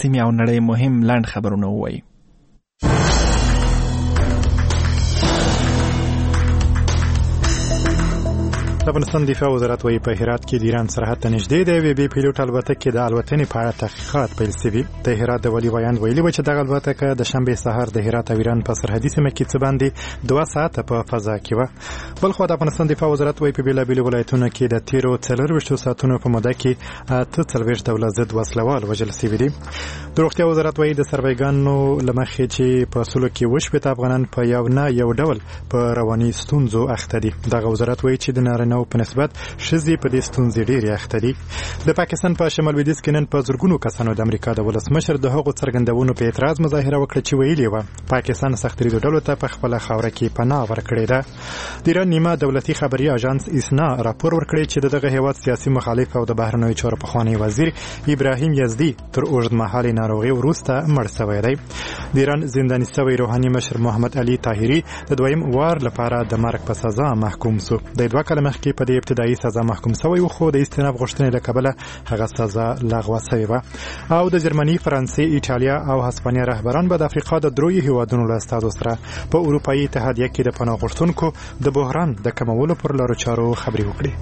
سیمې او نړۍ مهم لنډ خبرونه ووایي. د افغانستان دفاع وزارت وايي په هرات کې د ایران سرحد ته نږدې د وی بي پیلوټ الوتکې د الوتنې په اړه تحقیقات پیل شوي. د هرات د ولي ویاند ویلي و چې دغه الوتکه د شنبې سهار د هرات او ایران په سرحدي سیمه کې څه باندې 2 ساعته په فضا کې و. بلخو د افغانستان دفاع وزارت وايي په بیلابیلو ولایتونو کې د تیرو 24 ساعتونو په موده کې 43 ډوله ضد وسلوال وژل شوي دي. د روغتیا وزارت وايي د سرویګانو لمخې چې په سلو کې وشوي افغانان په یو ډول په رواني ستونزو اخته دي. دغه وزارت وايي چې د نارینه په نسبت شذې په دې ستونزې ډېرې اخته دي. د پاکستان په شمال لویدیځ کې نن په زرګونو کسانو د امریکا د ولسمشر د هغو څرګندونو په اعتراض مظاهره وکړه چې ویلي و پاکستان سختریزو ډلو ته په خپله خاوره کې پناه ورکړې ده. د ایران نیمه دولتي خبري اژانس ایسنا راپور ورکړی چې دغه هیواد سیاسي مخالف او د بهرنیو چارو پخوانی وزیر ابراهیم یزدي تر اوږدمهالې ناروغۍ وروسته مړ شوی دی. د ایران زنداني شوی روحاني مشر محمد علي طاهري د دویم وار لپاره د مرګ په سزا محکوم شو. د 2 کاله مخکې په دې ابتدایي سزا محکوم شوی و خو د استئناف غوښتنې له کبله هغه سزا لغوه شوې وه. او د جرمني، فرانسې، ایټالیا او هسپانیا رهبران به د افریقا د دریو هیوادونو له استازو سره په اروپایي اتحادیه کې د پناه غوښتونکو د بحران د کمولو پر لارو چارو خبرې وکړي.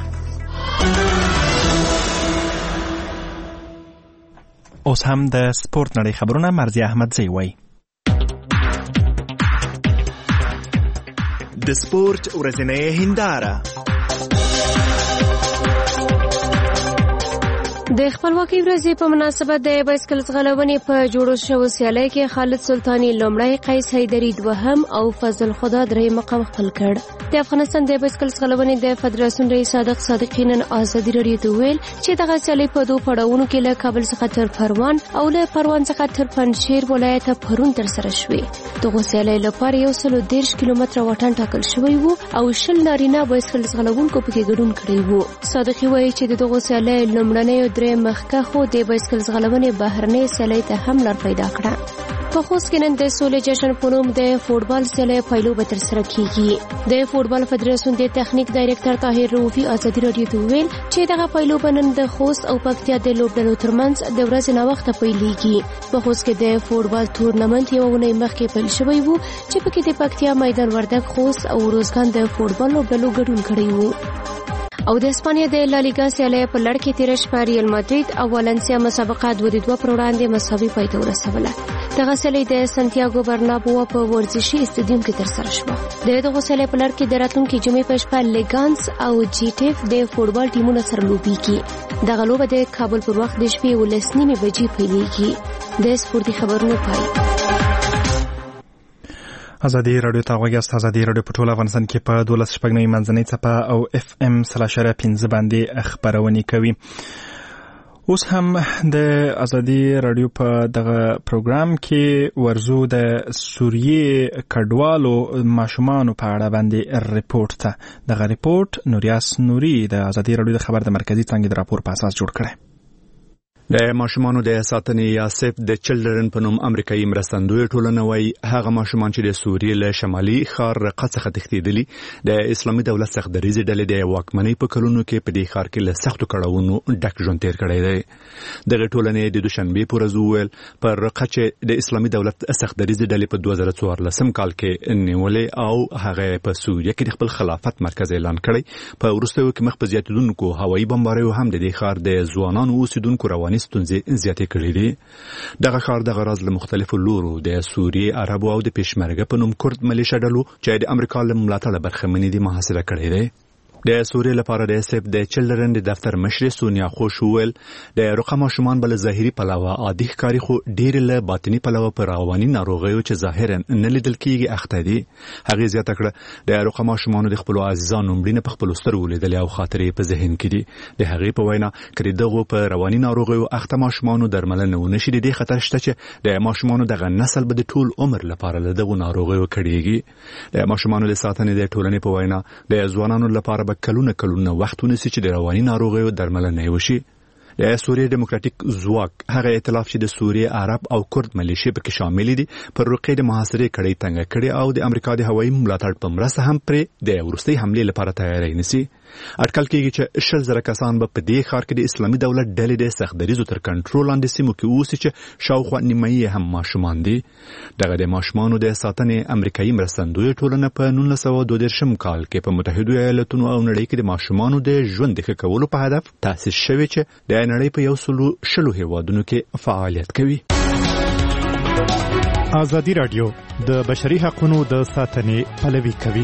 اوس هم د سپورت نړۍ خبرونه مرضی احمدزی وایي. د سپورت ورځنۍ هنداره. د خپلواکۍ ورځې په مناسبت د بایسکل ځغلونې په جوړو شوو سیالۍ کې خالد سلطاني لومړی، قیس حیدري دوهم او فضل خدا درې مقام خپل کړ. د افغانستان د بایسکل ځغلونې د فدراسیون رئیس صادق صادقی نن ازادي راډیو ته ویل چې دغه سیالۍ په 2 پړاوونو کې له کابل څخه تر پروان او له پروان څخه تر پنجشیر ولایت پرون ترسره شوې. دغه سیالۍ لپاره 130 کیلومتره واټن ټاکل شوی وو او 20 نارینه بایسکل ځغلونکو پکې ګډون کړی وو. صادقی وایي چې دغه سیالۍ لومړنۍ مخکې خو د بایسکل ځغلونې بهرنۍ سیالۍ ته هم لار پیدا کړه. په خوست کې نن د سولې جشن په نوم د فوټبال سیالۍ پیلو به ترسره کیږي. د فوټبال فدراسیون د تخنیک ډایریکټر طاهر روفي ازادي راډیو ته ویل چې دغه پیلو به نن د خوست او پکتیا د لوبډلو ترمنځ د ورځې ناوخته پیلېږي. په خوست کې د فوټبال تورنمنت یوه اونۍ مخکې پیل شوی وو چې پکې د پکتیا میدان وردګ، خوست او روزګان د فوټبال لوبډلو ګډون کړی وو. او د اسپانیا د لالیګا سیالۍ په لړ کې تیر شپه ریال مادرید او والنسیا مسابقه 2-2 پر وړاندې مساوي پای ته ورسوله. دغه سیالۍ د سانتیاګو برنابو په ورزشي استادیوم کې ترسره شوه. د دغه سیالۍ په لړ کې د راتلونکي جمعې په شپه لیګانس او جیټیف د فوټبال ټیمونو سره لوبېږي. دغه لوبه د کابل پر وخت د شپې 19:30 بجې پیلېږي. د سپورتي خبرونو پای. ازادي راډیو ته غوږ یاست. ازادي راډیو په ټول افغانستان کې په 12 شپږنۍ منځنۍ څپه او FM 3.5 باندې خبرونه کوي. اوس هم د ازادي راډیو په دغه پروګرام کې ورزو د سوریې کډوالو ماشومانو په اړه باندې ریپورت ته. دغه ریپورت نوریاس نوري د ازادي راډیو د خبر د مرکزی څنګه د راپور په اساس جوړ کړی. د ماشومانو د ساتنې یا سیف د چلډرن په نوم امریکایي مرستندوی ټولنه وايي هغه ماشومان چې د سوریې له شمالي ښار رقه څخه تښتېدلي د اسلامي دولت څخه دریځ ډلې د واکمنۍ په کلونو کې په دې ښار کې له سختو کړاوونو ډک ژوند تیر کړی دی. دغه ټولنې د دوشنبه په ورځ وویل پر رقه چې د اسلامي دولت څخه دریځ ډلې په 2014 کال کې نیولې او هغه په سوریه کې خپل خلافت مرکز اعلان کړی. په وروستیو کې مخ په زیاتېدونکو هوایي بمباریو هم د دې ښار د ځوانانو اوسیدونکو رواني ستونزې زیاتې کړې دي. دغه ښار دغه راز له مختلفو لورو د سوریې، عربو او د پېشمرګه په نوم کورد ملیشه ډلو چې د امریکا له ملاتړه برخمنې دي محاصره کړی دی. د سوریې لپاره د سیف د چلډرن د دفتر مشر سونیا خوش ویل د رقم ماشومان بل ظاهري پلوه عادي ښکاري خو ډېر له باطني پلوه پر رواني ناروغیو چې ظاهرا نه لیدل کیږي اخته دي. هغه زیاته کړه د رقم ماشومان د خپل عزیزانو مړینه په خپل سترګو لیدل او خاطرې په ذهن کې دي. د هغې په وینا کړي دغه په رواني ناروغیو اخته ماشومان درملنه ونشي د خطر شته چې د ماشومان دغه نسل به د ټول عمر لپاره له دغه ناروغیو کړيږي. د ماشومان د ساتنې د ټولنې په وینا د ځوانانو لپاره کلونه وختونه چې د رواني ناروغیو درملنه وشي. د سوریې دیموکراتیک ځواک هغه ائتلاف چې د سوریې، عرب او کورد ملیشې پکې شامل دي پر رقې د محاصرې کړي تنګ کړي او د امریکا د هوایي ملاتړ په مرسته هم پر د ورستۍ حمله لپاره تیاری نیسي. اټکل کېږي چې 10,000 کسان به په دې ښار کې د اسلامي دولت ډلې د سختدریزو تر کنټرول لاندې سیمو کې اوسي چې شاوخوا نیمایي هم ماشومان دي. دغه د ماشومانو د ساتنې امریکایي مرستندویه ټولنه په 1922 کال کې په متحده ایالاتونو او نړۍ کې د ماشومانو د ژوند ښه کولو په هدف تأسیس شوې چې د نړۍ په 110 هیوادونو کې فعالیت کوي. ازادي رادیو د بشري حقوقو د ساتنې پلوي کوي.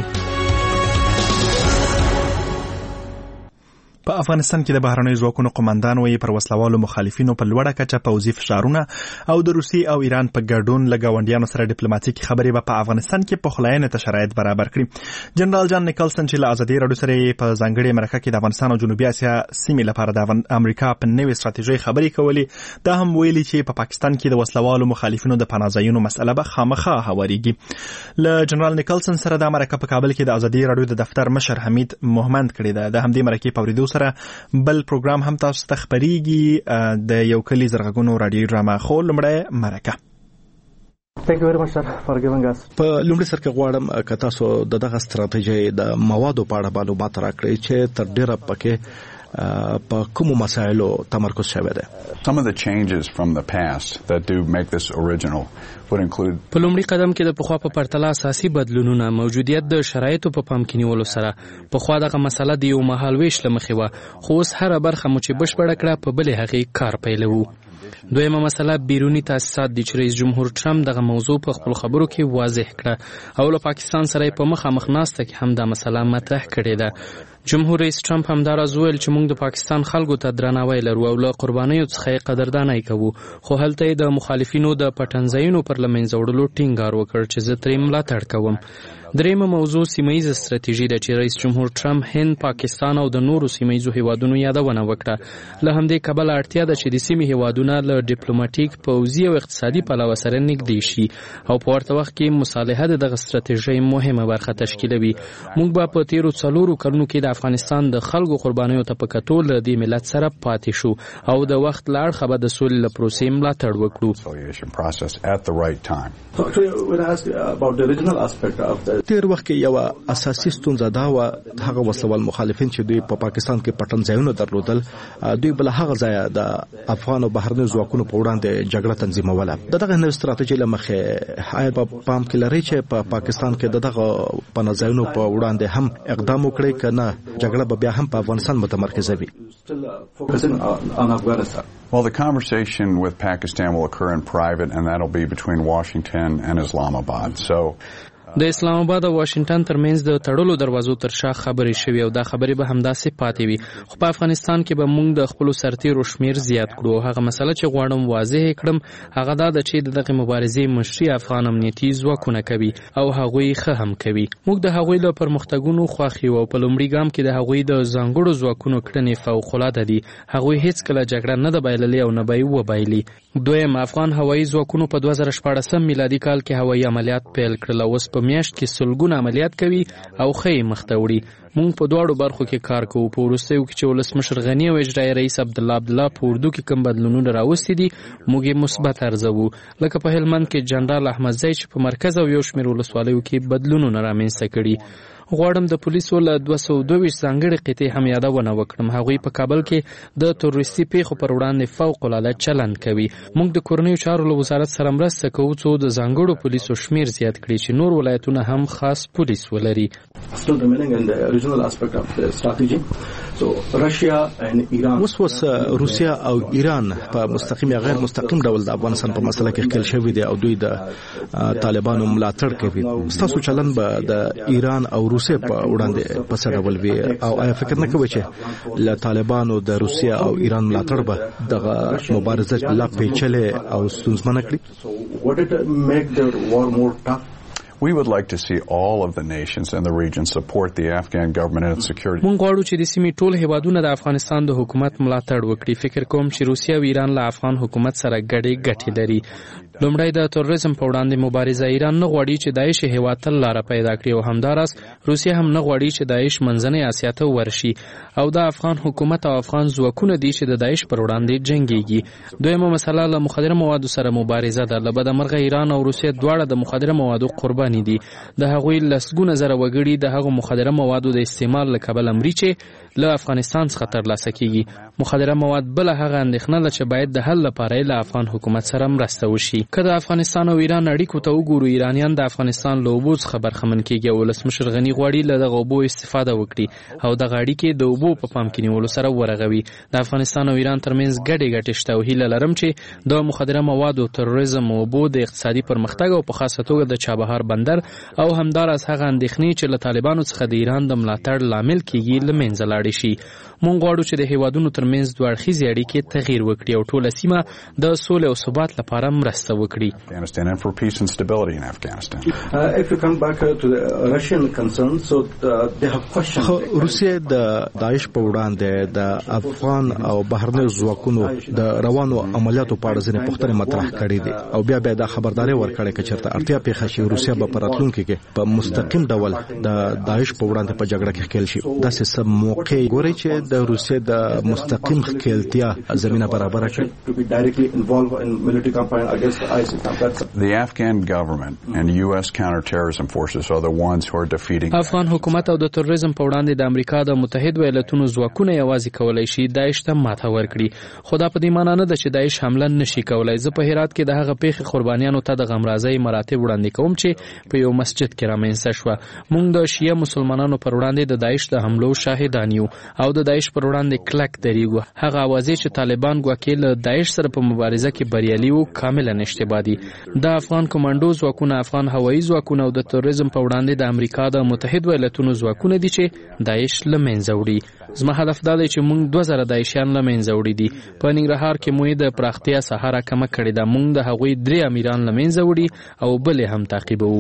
په افغانستان کې د بهرنیو ځواکونو قومندان وایي پر وسلوالو مخالفینو په لوړه کچه پوځي فشارونه او د روسي او ایران په ګډون له ګاونډیانو سره ډیپلوماټیکي خبرې به په افغانستان کې پخلاینې ته شرایط برابر کړي. جنرال جان نیکلسن چې له ازادي رادیو سره په ځانګړي مرکه کې د افغانستان او جنوبي اسیا سیمې لپاره د امریکا په نوې ستراتیژي خبرې کولې، دا هم ویلي چې په پاکستان کې د وسلوالو مخالفینو د پناهځایونو مسله به خامخا هواريږي. له جنرال نیکلسن سره د مرکه په کابل کې د ازادي رادیو د دفتر مشر حمید محمد کړی ده. د همدې مرکې په وریدو سره بل پروګرام هم تاسو ته خبريږي د یو کلی زرغونو رادیو ډراما خو لمړی مرکه. Thank you very much sir for giving us. په لومړي سر کې غواړم که تاسو دغه ستراتیژي د موادو په اړه معلومات راکړئ چې تر ډیره پکې په کومو مسایلو تمرکز شوی دی. Some of the changes from the past that do make this original would include په لومړي قدم کې د پخوا په پرتله اساسي بدلونونه موجودیت د شرایطو په پام کې نیولو سره پخوا دغه مسله د یو مهالويش لمخې وه، خو اوس هر برخه مو چې بشپړه کړه په بلې هغې کار پیلوو. دویمه مسله بیرونی تاسیسات دي چې رئیس جمهور ټرمپ دغه موضوع په خپل خبرو کې واضح کړه او له پاکستان سره په مخامخ ناسته کې هم دا مسله مطرح کړې ده. جمهور رئیس ټرمپ همداراز ویل چې موږ د پاکستان خلکو ته درناوی لرو او له قربانیو څخه قدرداني کوو، خو هلته د مخالفینو د پټنځایونو پر لمنځه وړلو ټینګار وکړ چې زه ترې ملاتړ کوم. دریمه موضوع سیمایي ستراتیژي ده چې رئیس جمهور ټرمپ هند، پاکستان او د نورو سیمایي هیوادونو یادونه وکړه. له همدې کبله اړتیا ده چې د سیمې هیوادونه له ډیپلوماټیک، پوځي او اقتصادي پلوه سره نږدې شي او په ورته وخت کې مصالحه دغه ستراتیژي مهمه برخه تشکیلوي. موږ به په تیرو 4 کلونو کې د افغانستان د خلکو قربانیو ته په کتو له دې ملت سره پاتې شو او د وخت لا اړخه به د سولې له پروسې ملاتړ وکړو. تیر وخت کې یو اساسي ستونزه دا و هغه وسلوال مخالفین چې دوی په پاکستان کې پټنځایونه درلودل، دوی بل هغه ځای د افغان او بهرنیو ځواکونو په وړاندې جګړه تنظیموله. دغه نوې ستراتیژي له مخې آیا په پام کې لري چې په پاکستان کې دغه پناهځایونو په وړاندې هم اقدام وکړي کنه جګړه به بیا هم په افغانستان متمرکزه وي؟ Well, the conversation with Pakistan will occur in private, and that'll be between Washington and Islamabad. So د اسلام آباد او واشنگټن ترمنځ د تړلو دروازو تر شا خبرې شوي او دا خبرې به همداسې پاتې وي. خو په افغانستان کې به موږ د خپلو سرتیرو شمیر زیات کړو. هغه مسله چې غواړم واضح کړم هغه دا ده چې دغه مبارزې مشري افغان امنیتي ځواکونه کوي او هغوی ښه هم کوي. موږ د هغوی له پرمختګونو خوښ یو او په لومړي ګام کې د هغوی د ځانګړو ځواکونو کړنې فوق‌العاده دي. هغوی هیڅکله جګړه نه ده بایللې او نه به یې وبایلي. دویم، افغان هوایي ځواکونو په 2014 میلادي کال کې هوایي عملیات پیل کړل او اوس په میاشت کې سلګونه عملیات کوي او ښه مخ ته وړي. موږ په دواړو برخو کې کار کوو. په وروستیو کې چې ولسمشر غني او اجرایي رئیس عبدالله په اردو کې کوم بدلونونه راوستي دي موږ یې مثبت ارزوو، لکه په هلمند کې جنرال احمدزی چې په مرکز او یو شمېر ولسوالیو کې بدلونونه رامنځته کړي. غواړم د پولیسو له 222 ځانګړي قطعې هم یادونه وکړم. هغوی په کابل کې د تروریستي پیښو پر وړاندې فوق‌العاده چلند کوي. موږ د کورنیو چارو له وزارت سره مرسته کوو څو د ځانګړو پولیسو شمیر زیات کړي چې نور ولایتونه هم خاص پولیس ولري. اوس روسیا او ایران په مستقیم یا غیر مستقیم ډول د افغانستان په مسله کې ښکېل شوي دي او دوی د طالبانو ملاتړ کوي. ستاسو چلند به د ایران او روسیا په وړاندې په څه ډول وي او آیا فکر نه کوئ چې له طالبانو د روسیا او ایران ملاتړ به دغه مبارزه لا پیچلې او ستونزمنه کړي؟ We would like to see all of the nations in the region support the Afghan government and its security. مونږ غواړو چې د سیمې ټول هیوادونه د افغانستان د حکومت ملاتړ وکړي. فکر کوم چې روسیا او ایران له افغان حکومت سره ګټې لري. لومړی د تروریزم په وړاندې مبارزه. ایران نه غواړي چې داعش هیواد ته لاره پیدا کړي او همداراز روسیا هم نه غواړي چې داعش منځنۍ اسیا ته ورشي او د افغان حکومت او افغان ځواکونه دي چې د داعش پر وړاندې جنګيږي. دویمه مسله له مخدره موادو سره مبارزه ده. له بده مرغه ایران او روسیا دواړه د مخدره موادو قرباني قرباني دي. د هغوی لسګونه زره وګړي د هغو مخدره موادو د استعمال له کبله مري چې له افغانستان څخه ترلاسه کیږي. مخدره مواد بل هغه اندېښنه ده چې باید د حل لپاره له افغان حکومت سره مرسته وشي. که د افغانستان او ایران اړیکو ته وګورو، ایرانیان د افغانستان له اوبو څخه برخمن کیږي او ولسمشر غني غواړي له دغه اوبو استفاده وکړي او دغه اړیکې د اوبو په پام کې نیولو سره ورغوي. د افغانستان او ایران ترمنځ ګډې شته او هیله لرم چې د مخدره موادو، تروریزم او اوبو د اقتصادي پرمختګ او په خاصه توګه د چابهار بندر او همداراز هغه اندېښنې چې له طالبانو څخه د ایران د ملاتړ لامل کیږي له منځه لاړې شي. مونږ غواړو چې د هیوادونو ترمنځ دوه اړخیزې اړیکې تغییر وکړي او ټوله سیمه د سولې او ثبات لپاره مرسته وکړي. روسیه د داعش په وړاندې د افغان او بهرنیو ځواکونو د روانو عملیاتو په اړه ځینې پوښتنې مطرح کړې دي او بیا د خبرداري ورکړې چې چېرته اړتیا پیښه شي روسیه به په راتلونکي کې په مستقیم ډول د داعش په وړاندې په جګړه کې ښکېل شي. داسې سم موقع ګوري چې د روسیې د مستقیم ښکېلتیا زمینه برابره کړي. The Afghan government and US counterterrorism forces are the ones who are defeating. افغان حکومت او د تروریزم په وړاندې د امریکا د متحد ایالاتونو ځواکونه یوازې کولای شي داعش ته ماته ورکړي. خو دا په دې معنی نه ده چې داعش حمله نشي کولای. زه په هرات کې د هغه پیښې قربانیانو ته د غمرازۍ مراتب وړاندې کوم چې په یو مسجد کې رامنځته شوه. موږ د شیعه مسلمانانو پر وړاندې د داعش د حملو شاهدان یو او د داعش پر وړاندې کلک دریږو. هغه اوازې چې طالبان ګواکې له داعش سره په مبارزه کې بریالي وو کاملا اشتباه دي. د افغان کمانډو ځواکونه، افغان هوایي ځواکونه او د تروریزم په وړاندې د امریکا د متحد ایالاتونو ځواکونه دي چې داعش له منځه وړي. زما هدف دا دی چې موږ 2000 داعشیان له منځه وړي دي. په ننګرهار کې موږ د پراختیا سهاره کمه کړې ده. موږ د هغوی 3 امیران له منځه وړي او بل هم تعقیبوو.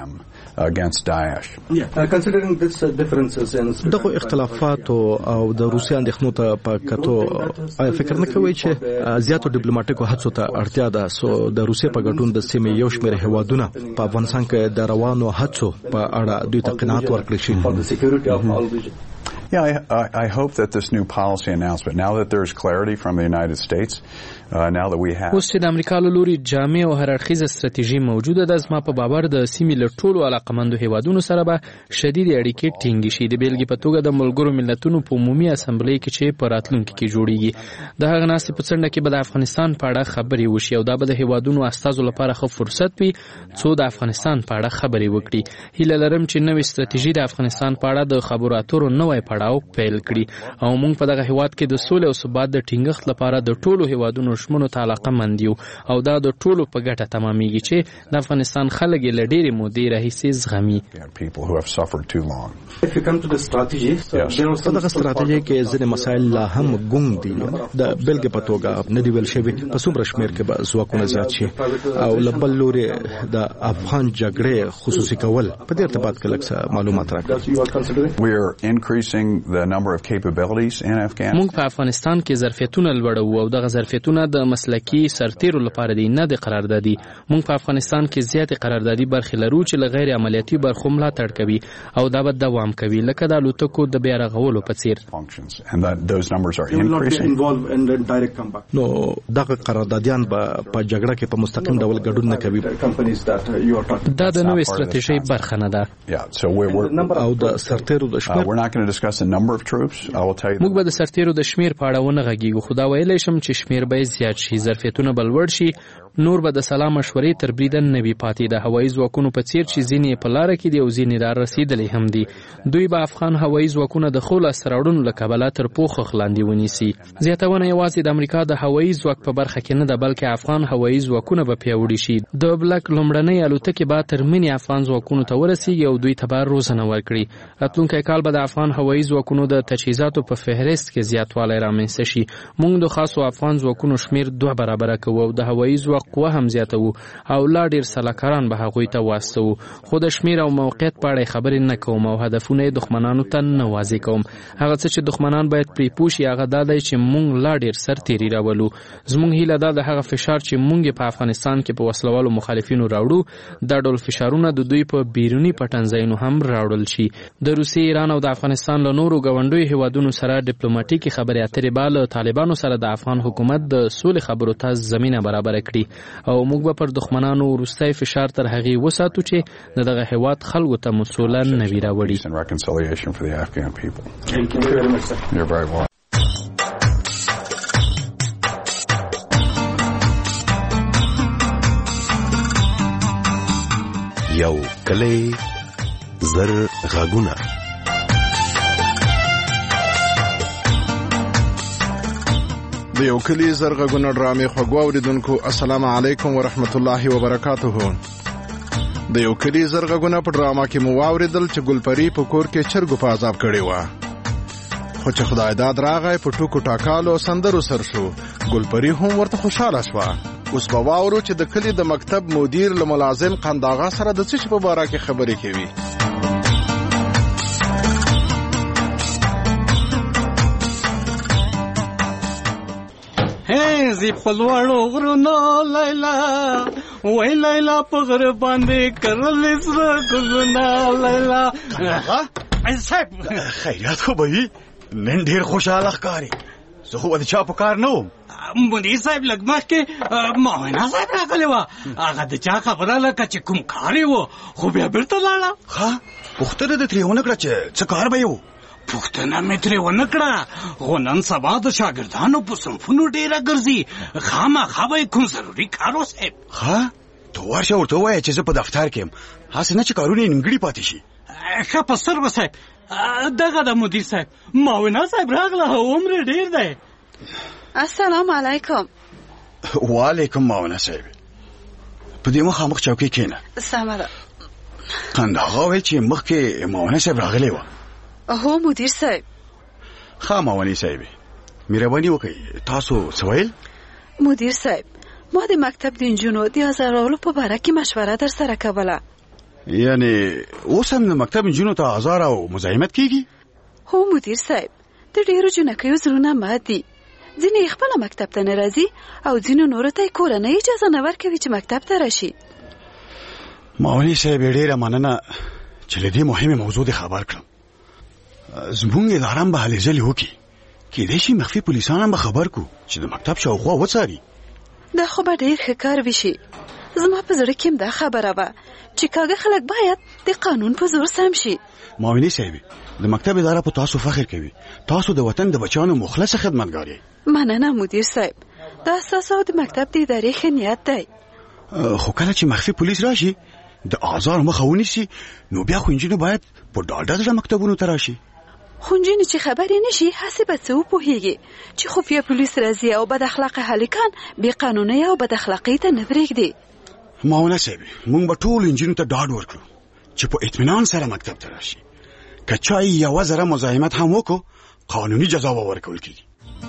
دغه اختلافات او د روسیا اندېښنو ته په کتو فکر نه کوي چې زیاتو ډیپلوماټیکو هڅو ته اړتیا ده سو د روسیا په ګډون د سیمې یو شمېر هیوادونه په افغانستان کې د روانو هڅو په اړه دوی ته قناعت ورکړي شي. Yeah, I hope that this new policy announcement, now that there's clarity from the United States, now that we have. اوس چې د امریکا له لوري جامع او هررخیزه ستراتیژي موجوده ده، زما په باور د سیمې له ټولو علاقمندو هیوادونو سره به شدید اړیکې ټینګې شي. د بیلګې په توګه د ملګرو ملتونو په عمومي اسمبلی کې چې په راتلونکي کې جوړیږي، د هغه ناستې په څنډه کې به د افغانستان په اړه خبرې وشي او دا به د هیوادونو استازو لپاره ښه فرصت وي څو د افغانستان په اړه خبرې وکړي. هیله لرم چې نوې ستراتیژي د افغانستان په اړه د خبرو اترو نوې پړاو پیل کړي او موږ په دغه هیواد کې د سولې او ثبات د ټینګښت لپاره د ټولو هیوادونو شمنو ته علاقمند یو او دا د ټولو په ګټه تمامېږي چې د افغانستان خلک له ډېرې مودې راهیسې زغمي. په دغه ستراتیژي کې ځینې مسایل لا هم ګونګ دي. د بلګې په توګه نه دی ویل شوي په څومره شمېر کې به ځواکونه زیات شي او له بل لوري د افغان جګړې خصوصي کول په دې ارتباط کې لږ معلومات راکړئ. موږ په افغانستان کې ظرفیتونه لوړو او دغه ظرفیتونه د مسلکي سرتیرو لپاره دي، نه د قراردادي. موږ په افغانستان کې زیاتې قراردادي برخې لرو چې له غیر عملیاتي برخو ملاتړ کوي او دا به دوام کوي لکه د الوتکو د بیا رغولو په څیر. نو دغه قراردادیان به په جګړه کې په مستقیم ډول ګډون نه کوي. دا د نوې ستراتیژۍ برخه نه ده. او د سرتیرو د شمېر موږ به د سرتیرو د شمیر په اړه ونه غږیږو، خو دا ویلی شم چې شمیر به زیات شي، ظرفیتونه به لوړ شي، نور به د سلا مشورې تر بریده نه وي پاتې. د هوایي ځواکونو په څیر چې ځینې په لاره کې دي او ځینې را رسېدلې هم دي. دوی به افغان هوایي ځواکونه د ښو لاسته راوړنو له کبله تر پوښښ لاندې ونیسي. زیاتونه یوازې د امریکا د هوایي ځواک په برخه کې نه ده بلکې افغان هوایي ځواکونه به پیاوړي شي. د بلک لومړنۍ الوتکې به تر منې افغان ځواکونو ته ورسیږي او دوی ته به روزنه ورکړي. راتلونکی کال به د افغان هوایي ځواکونو د تجهیزاتو په فهرست کې زیاتوالی رامنځته شي. موږ د خاصو افغان ځواکونو شمیر 2 برابره کوو او د هوایي ځواک قوه هم زیاتوو او لا ډیر سلاکاران به هغوی ته واستوو. خو د شمیر او موقعیت په اړه خبرې نه کوم او هدفونه یې دښمنانو ته نه واضح کوم. هغه څه چې دښمنان باید پرې پوه شي هغه دا دی چې موږ لا ډیر سرتیري راولو. زموږ هیله دا د هغه فشار چې موږ په افغانستان کې په وسلوالو مخالفینو راوړو دا ډول فشارونه د دوی په بیرونی پټنځایونو هم راوړل شي. د روسیې، ایران او د افغانستان له نورو ګاونډیو هیوادونو سره ډیپلوماټیکي خبرې اترې به له طالبانو سره د افغان حکومت د سولې خبرو ته زمینه برابر کړي. او موږ به پر دښمنانو وروستی فشار تر هغې وساتو چې دغه هیواد خلکو ته مسوله نوي راوړي. یو کلی زر غږونه د یو کلی زر غږونه ډرامې خوږو اوریدونکو السلام علیکم ورحمت الله وبرکاته. د یو کلی زر غږونه په ډراما کې مو واوریدل چې ګلپری په کور کې چرګو په عذاب کړی و، خو چې خدای داد راغی په ټوکو ټاکالو سندرو سر شو. ګلپری هم ورته خوشاله شوه. اوس به واورو چې د کلی د مکتب مدیر له ملازم قنداغا سره د څه په باره کې خبرې کوي. زی پلوړو غرونو لیلا وای لیلا په غر باندې کرل سره ګلونه لیلا. صاحب خیرات خو به وي، نن ډیر خوشاله ښکاري. زه خو د چا په کار نه وم. مدیر صاحب لږ مخکې معاونه صاحب راغلی وه، هغه د چا خبره لکه چې کوم کار یې و، خو بیا بیرته لاړه. ښه پوښتنه دې ترې ونه کړه چې څه کار به یې و؟ پوښتنه مې ترې ونه کړه، خو نن سبا د شاګردانو په صنفونو ډېره ګرځي، خامخا به یې کوم ضروري کار و صاحب. ښه ته ورشه ورته ووایه چې زه په دفتر کې یم، هسې نه چې کارونه یې نیمګړي پاتې شي. ښه په سترګو صاحب. دغه د مدیر صاحب معاونه صاحب راغله، عمر ډېر دی. السلام علیکم. وعلیکم معاونه صاحب. په دې مخامخ چوکۍ کښېنه. سمه ده. قنداغا ویل چې مخکې معاونه صاحب راغلی وه. هو مدیر صاحب. ښه معاونې صاحب مهرباني وکړئ، تاسو څه ویل؟ مدیر صاحب ما د مکتب د نجونو د ازارولو په باره کې مشوره در سره کوله. یعنی اوس هم د مکتب نجونو ته ازار او مزاحمت کیږي؟ هو مدیر صاحب د ډېرو جنکیو زړونه مات دي، ځینې یې خپله مکتب ته نه راځي او ځینو نورو ته یې کورنۍ اجازه نه ورکوي چې مکتب ته راشي. معاونې صاحب ډېره مننه چې له دې مهمې موضوع دې خبر کړم. زموږ اداره هم به هلې ځلې وکړي، کیدای شي مخفي پولیسان هم به خبر کړو چې د مکتب شاوخوا وڅاري. دا خو به ډېر ښه کار وشي. زما په زړه کې هم دا خبره وه چې کاږه خلک باید د قانون په زور سم شي. معاونې صاحب د مکتب اداره په تاسو فخر کوي، تاسو د وطن د بچیانو مخلص خدمتګار یې. مننه مدیر صاحب، دا ستاسو د مکتب د ادارې ښه نیت دی. خو کله چې مخفي پولیس راشي د آزار مخه ونیسي، نو بیا خو نجونې باید په ډاډه زړه مکتبونو ته راشي. خو نجونې چې خبرې نشي هسې به څه وپوهېږي چې خفیه پولیس راځي او بد اخلاقه هلکان بې قانونۍ او بد اخلاقۍ ته نه پرېږدي. معاونه صاحب موږ به ټولو نجونو ته ډاډ ورکړو چې په اطمینان سره مکتب ته راشي. که چا یوه ذره مزاحمت هم وکړو قانوني جزا به ورکول کېږي.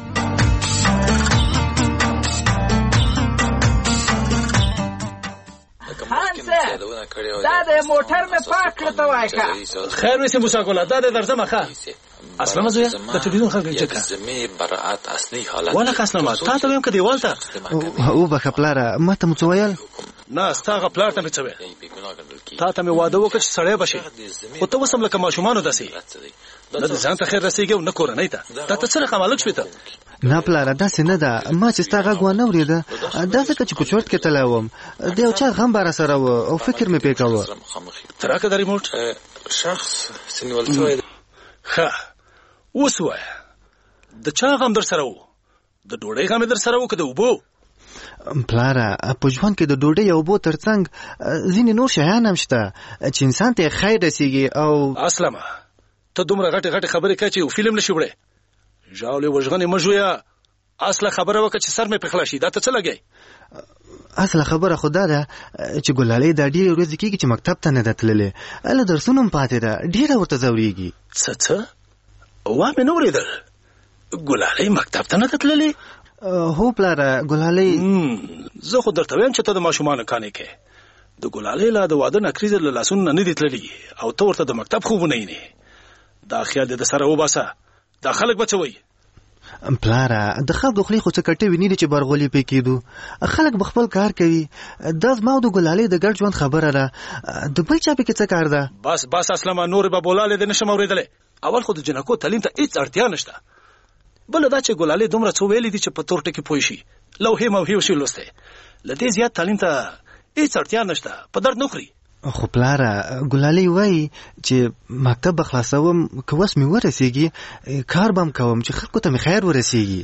دا د موټر مې پاک کړ ته وای کا خیر وسه موسی ګل دا د درځه مخه اصلا مزه د ټلیفون خلک چکه برائت اصلي حالت ولا قسم تا ته هم کدی والته او به خپلاره ما ته متویل نه ستاغه پلار ته مڅوي تا ته مې واده وکړ چې سړی بشي او ته وسم لکه ماشومان داسي نه ځان ته خیر رسیږي او نه کورنۍ ته دا ته څه رقم الګ شوته نه پلاره داسې نه ده ما چې ستا غږ ونه اورېده دا ځکه چې کوچوټ کې تللی وم د یو چا غم به راسره و او فکر مې پرې کوه ته راکړه د ریموټ شخص سنیول شوی ښه اوس ووایه د چا غم در سره و د ډوډۍ غم در سره و که د اوبو پلاره په ژوند کې د ډوډۍ او اوبو ترڅنګ ځینې نور شیان هم شته چې انسان ته خیر رسیږي او اسلمه ته دومره غټې غټې خبرې کوې چې یو فلم نشي وړی ژاولې وژغنې مه ژویه اصله خبره وکړه چې سر مې پرې خلاصي دا ته څه لګی اصله خبره خو دا ده چې ګلالۍ دا ډېرې ورځې کېږي چې مکتب ته نه ده تللې هله درسونه هم پاتې ده ډېره ورته ځورېږي څه وا مې نه اورېدل ګلالۍ مکتب ته نه ده تللې هو پلاره ګلالۍ زه خو درته وایم چې ته د ماشومانو کانې کې د ګلالۍ لا د واده نکریزې له لاسونو نه دي تللي او ته ورته د مکتب خوبونه یې دا خیال دې د سره وباسه دا خلک به څه وایي پلاره د خلکو خولې خو څه کټې ویني چې برغولي پې کېدو خلک به خپل کار کوي دا زما او د ګلالۍ د ګډ ژوند خبره ده د بل چا پکې څه کار ده بس اسلمه نور به بولالې دې نشم اورېدلی اول خو د جنکو تعلیم ته هېڅ اړتیا نشته بله دا چې ګلالۍ دومره څه ویلي دي چې په تور ټکي پوه شي لوحې موحې وشي لوستی لدې زیات تعلیم ته هیڅ اړتیا نشته، په درد نه خوري. خو پلاره ګلالۍ وایي چې مکتب به خلاصوم که وس مې ورسیږي کار به هم کوم چې خلکو ته مې خیر ورسیږي.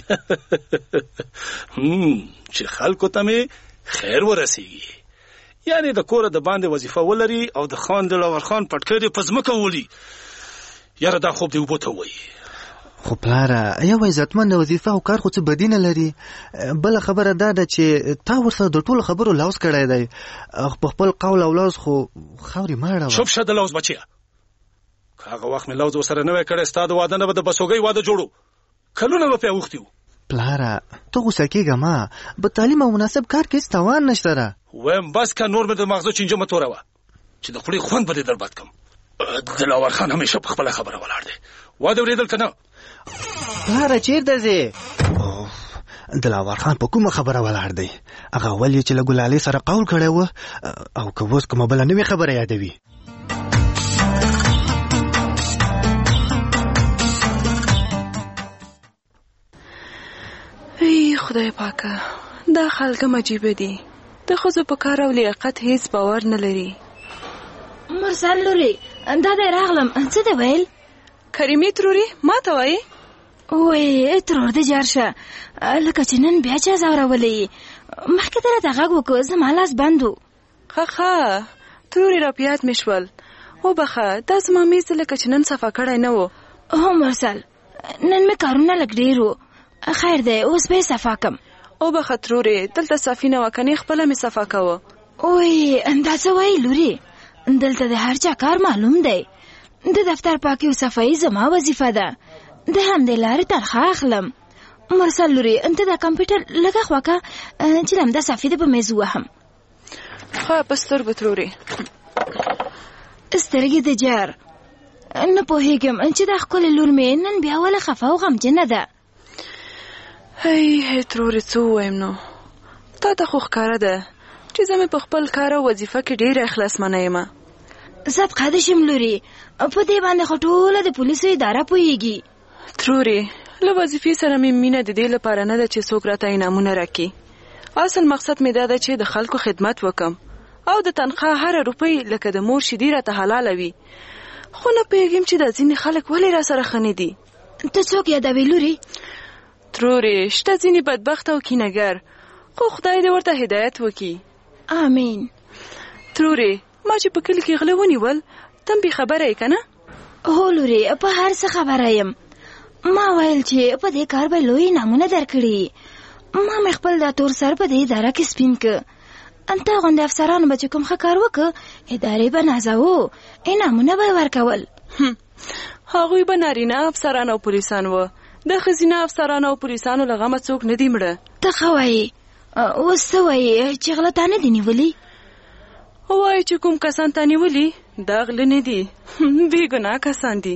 چې خلکو ته مې خیر ورسیږي یعنی د کوره د باندې وظیفه ولري او د خان دلاور خان پټکرې په ځمکه ولي. یاره دا خوب دی اوبو ته وایي. خو پلاره یو عزتمند وظیفه او کار خو څه بدی نه لري. بله خبره دا ده چې تا ورسره د ټولو خبرو لوز کړی دی، په خپل قول او لوز خو خاورې مه اړوه. چوپ شه د لوز بچیه. که هغه وخت مې لوز ورسره نه وی کړی ستا د واده نه به د بسوګۍ واده جوړو، کلونه به پې اوښتي وو. پلاره ته غوسه کېږه مه، په تعلیم او مناسب کار کې هېڅ تاوان نشته ده. ویم بس که نور مې د مغزو چینجه مه توروه چې د خولې خوند به دې در بد کړم. دلاور خان همیشه په خپله خبره ولاړ دی. واده اورېدل که نه؟ پلاره چیرته ځې؟ دلاور خان په کومه خبره ولاړ دی؟ هغه اول یې چې له ګلالۍ سره قول کړی و او که اوس کومه بله نوې خبره یادوي. ای خدای پاکه، دا خلک عجیبه دي، د ښځو په کار او لیاقت هیڅ باور نه لري. مرسل لورې دا دی راغلم. څه دی ویل؟ کریمې ترورې ما ته وایي؟ وی ترور دې جار شه، لکه چې نن بیا چا ځورولی. مخکې ته راته غږ وکړه، زما لاس بند و. ښه ترورې را په یاد مې شول. وبخه دا زما میز لکه چې نن صفا کړی نه و. هو مرسل نن مې کارونه لږ ډېر و. خیر دی اوس به یې صفا کم. وبخه ترورې دلته صفي نه وه، کنې خپله مې صفا کوه. وی دا څه وایي لورې؟ دلته د هر چا کار معلوم دی. د دفتر پاکي او صفایي زما وظیفه ده، د همدې لارې تنخواه اخلم. مرسل لورې ته د کمپیوټر لږه خواکه چې لمده صفي دې په میز ووهم. ښه په سترګو ترورې. سترګې د جار نه پوهېږم چې دا ښکلې لور مې نن بیا ولې خفه او غمجنه ده. هی ترورې څه ووایم نو، تا ته خو ښکاره ده چې زه مې په خپل کار او وظیفه کې ډېره اخلاصمنه یم. صدقه دې شم لورې، په دې باندې خو ټوله د پولیسو اداره پوهېږي. ترورې له وظیفې سره مې مینه د دې لپاره نه ده چې څوک راته انعامونه راکړي. اصل مقصد مې دا ده چې د خلکو خدمت وکم او د تنخواه هره روپۍ لکه د مور شیدې راته حلاله وي. خو نه پوهېږم چې دا ځینې خلک ولې را سره ښه نه دي. ته څوک یادوې لورې؟ ترورې شته ځینې بدبخت او کینهګر، خو خدای دې ورته هدایت وکړي. آمین. ترورې ما چې په کلي کې غله ونیول تم بې خبره یې که نه؟ هو لورې په هر څه خبره یم. ما ویل چې په دې کار به لوی انعامونه درکړي. ما مې خپل دا تور سر په دې اداره کې سپین که. انته غوندې افسرانو به چې کوم ښه کار وکړه ادارې به نازوو، انعامونه به یې ورکول. هغوی به نارینه افسران او پولیسان وه، د ښځینه افسرانو او پولیسانو له غمه څوک نه دي مړه. ته ښه وایې. اوس څه وایې چې غله تا نه دي نیولي؟ وایي چې کوم کسان تا نیولي دا غله نه دي، بې ګناه کسان دي.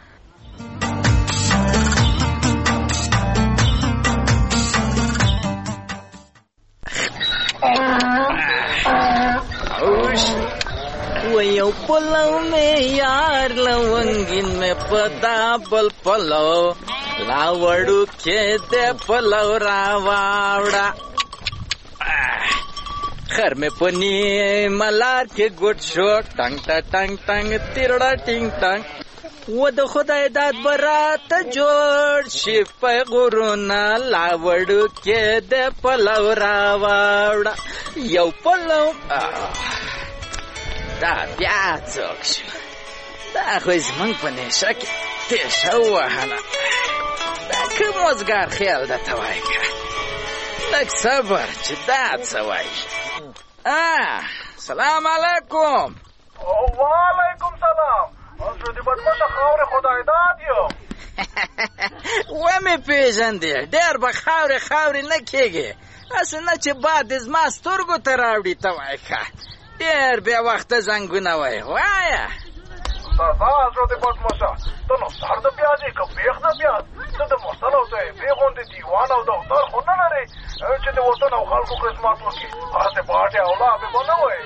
वो यू पुलाव में यार लवंगिन में पता बल पलाव लावड़ू के दे पलाव रावावड़ा घर में पनी मलार के गुट शो टंग टंग टंग तिरड़ा टिंग टंग वो दो खुदा दाद बरात जोड़ शिप गुरुना लावड़ू के दे पलाव रावावड़ा यू पलाव دا بیا څوک شو؟ دا خو زمونږ په نیشه کې تیشه ووهله. دا کوم وزګار خیال درته وایي که لږ صبر چې دا څه وایي. سلام علیکم. وعلیکم سلام. زه د بدمشه خاورې خدای داد یم. ومې پېژندې ډېر به خاورې نه کېږي، هسې نه چې باد دې زما سترګو ته راوړي. ته وایي که ډېر بې وخته زنګونه وایي. وایه زه د بدمشه ته نو سر د پیاز یې که بیخ د پیاز، ته د محسن او طیبې غوندې دیوان او دفتر خو نه لرې چې د وطن او خلکو خدمت وکړي. هسې باټې او لابې به نه وایي.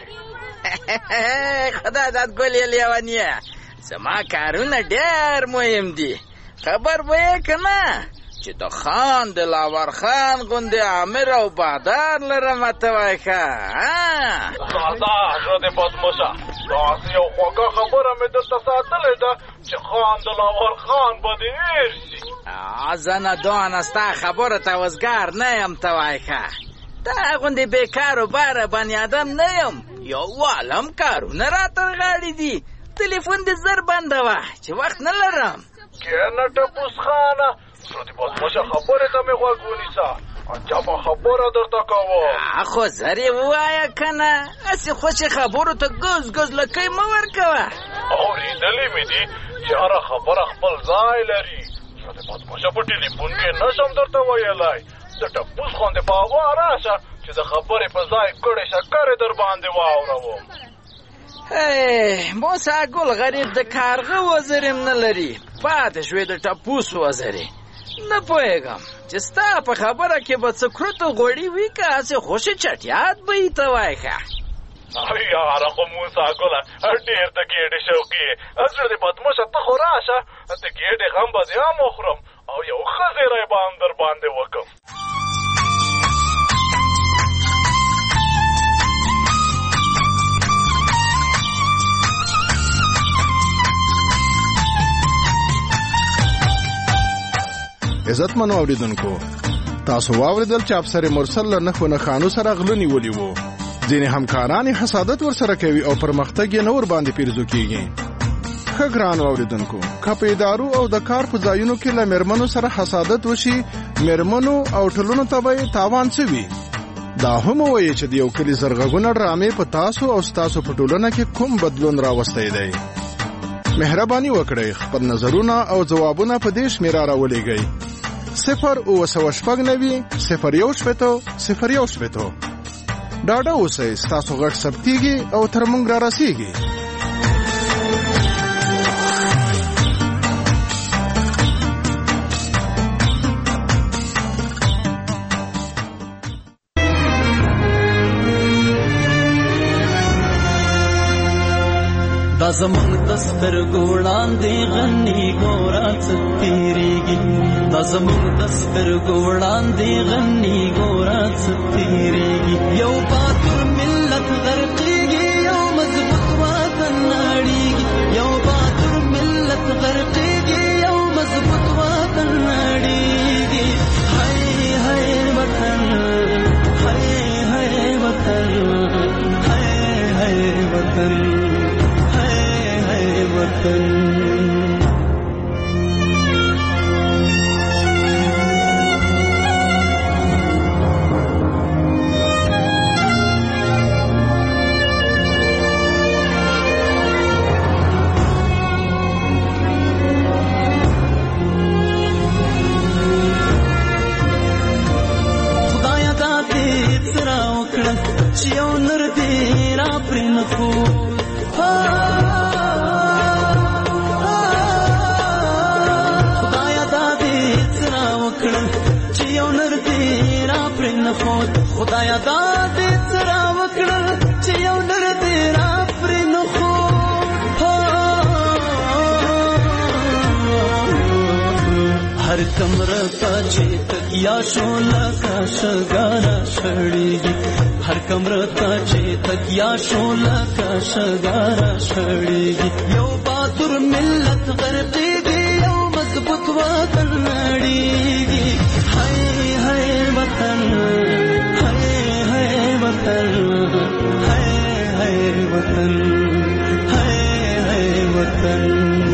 خدای داد ګل یې لیونیه، زما کارونه ډېر مهم دي. خبر به یې که نه چې د خان دلاور خان غوندې امیر او بادار لرم ته وایې ښه دا حضرت بدمشه داسې یو خوږه خبره مې درته ساتلې ده چې خان دلاور خان به دې هېر شي زه نه دوانه ستا خبرو ته وزګار نه یم ته وایې ښه دا غوندې بېکارو باره بني ادم نه یم یو والم کارونه راته غاړې دي تلیفون دې زر بنده وه چې وخت نه لرم کښېنه ټپوس خانه حضرت بدمشه خبرې ته مې غوږ ونیسه عجبه خبره درته کوم خو زر یې ووایه که نه هسې خوشې خبرو ته ګز ګز لکۍ مه ورکوه اورېدلې مې دي چې هره خبره خپل ځای لري حضرت بدمشه په ټلیفون کې نشم درته ویلی د ټپوس غوندې په هوا راشه چې د خبرې په ځای ګړې شکرې در باندې واوروم موسی ګل غریب د کارغه وزریم نه لري پاتې شوې د ټپوس وزرې نه پوهېږم چې ستا په خبره کې به څه کړوتو غوړي وي که هسې خوشې چټیات به یې ته وایې ښه یاره خو موسی ګله ډېر د ګېډې شوقي یې زړه دې بدمشه ته خو راشه د ګېډې غم به دې هم وخورم او یو ښه زیری به هم در باندې وکړم عزتمنو اوریدونکو تاسو واوریدل چې افسر مرسل له نښو نښانو سره غله نیولي وو ځینې همکاران یې حسادت ورسره کوي او پرمختګ یې نه ورباندې پیرزو کیږي ښه ګرانو اوریدونکو که په ادارو او د کار په ځایونو کې له میرمنو سره حسادت وشي میرمنو او ټولنو ته به یې تاوان څه وي دا هم ووایي چې د یو کلي زرغږونه ډرامې په تاسو او ستاسو په ټولنه کې کوم بدلون راوستی دی مهرباني وکړئ خپل نظرونه او ځوابونه په دې شمېره راولېږئ 0 ډاډه اوسئ ستاسو غږ ثبتېږي او تر موږ را رسېږي دا زمونږ د سترګو وړاندې غني ګوره څه تېرېږي دا زمونږ د سترګو وړاندې غني ګوره څه تېرېږي یو باتور ملت غرقېږي یو مضبوط وطن نړېږي یو باتور ملت غرقېږي یو مضبوط وطن نړېږي هی هی وطن هی هی وطن هی هی وطن وطن خدایا دا دې سره وکړه چې یو نور دې را پرې نه خو خدایا دا دې سره وکړه چې یو نر دې را پرې نه خو هر کمره ته چې تکیا شو لکه شګاره شړېږي هر کمره ته چې تکیا شو لکه شګاره شړېږي یو باتور ملت غرقېږي یو مضبوط وطن نړېږي هی هی وطن وطن هی هی وطن هی هی وطن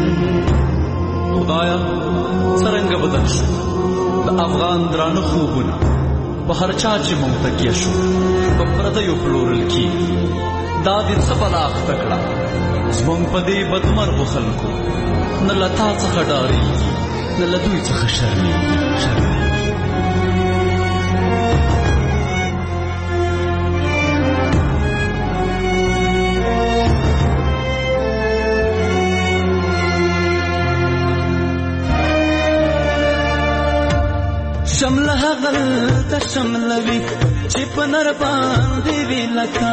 خدایا څرنګه بدل شو د افغان درانه خوبونه په هر چا چې مونږ تکیه شو په پردیو پلورل کېږي دا دې څه بلا اخته کړه زمونږ په دې بدمرغو خلکو نه له تا څخه ډارېږي نه له دوی څخه شرمېږي شمله هغل ته شملوي چې په نر باندې وي لکه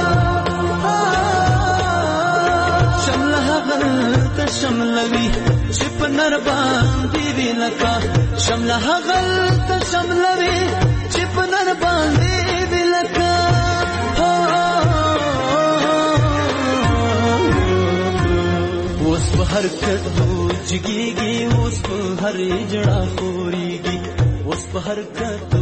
شمله هغل ته شملوي چې په نر باندې وی لکه شمله هغل ته شملوي چې په نر باندې وی لکه اوس په هر کټو جګيږي اوس په هر جړه خوريږي اوس په هر کټو